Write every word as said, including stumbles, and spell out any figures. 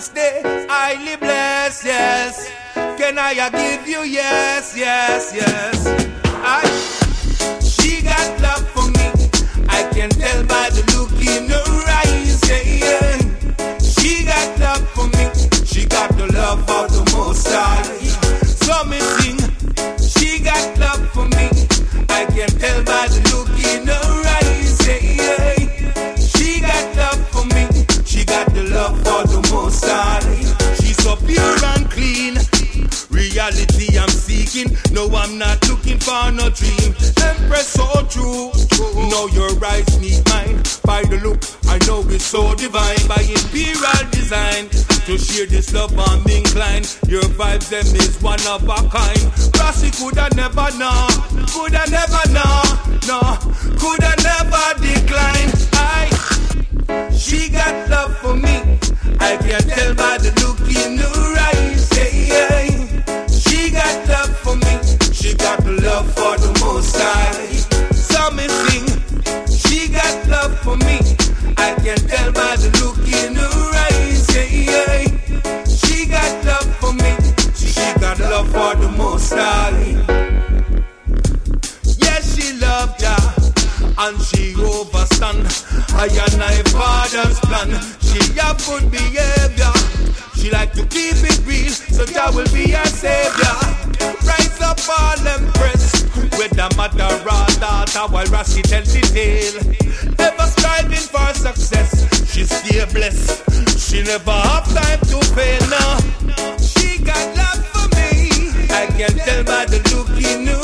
stay highly blessed, yes. Can I give you yes, yes, yes? I, she got love for me. I can tell by the look in her eyes, yeah, yeah. She got love for me. She got the love of the Most High. So me sing. She got love for me. I can tell by the look in her eyes, yeah, yeah. She got love for me. She got the love for the Most High. She's so pure and clean. Reality I'm seeking. No, I'm not looking for no dream. Empress so true. Know your eyes meet mine. By the look, I know it's so divine. By imperial design, to share this love I'm inclined. Your vibes them is one of a kind. Rossi coulda never know, coulda never know, no, coulda never decline. I, she got love for me. I can tell by the look in her eyes, yeah, yeah. She got love for me. She got the love for the Most High. So me sing. She got love for me. I can tell by the look in her eyes, yeah, yeah. She got love for me. She got love for the Most High. Yes, she loved ya, and she overstand. I and I father's plan. She have good behavior. She like to keep it real, so Jah will be her savior. Rise up all empress, with the mother or daughter, while Rossi tells the tale. Ever striving for success, she stay blessed. She never have time to fail, no. She got love for me. I can tell by the look in her